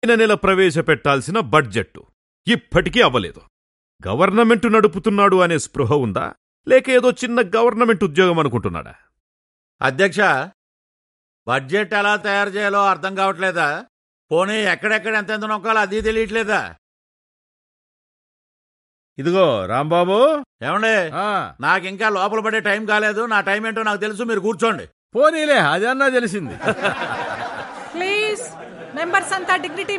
నెల ప్రవేశపెట్టాల్సిన బడ్జెట్ ఇప్పటికీ అవ్వలేదు. గవర్నమెంట్ నడుపుతున్నాడు అనే స్పృహ ఉందా, లేక ఏదో చిన్న గవర్నమెంట్ ఉద్యోగం అనుకుంటున్నాడా? అధ్యక్ష, బడ్జెట్ ఎలా తయారు చేయాలో అర్థం కావట్లేదా? పోనీ ఎక్కడెక్కడ ఎంతెంత నొక్కాలో అది తెలియట్లేదా? ఇదిగో రాంబాబు, ఏమండే, నాకింకా లోపల పడే టైం కాలేదు. నా టైం ఏంటో నాకు తెలుసు, మీరు కూర్చోండి. పోనీలే, అదన్నా తెలిసింది. ప్లీజ్ మెంబర్స్ అంతా డిగ్నిటీ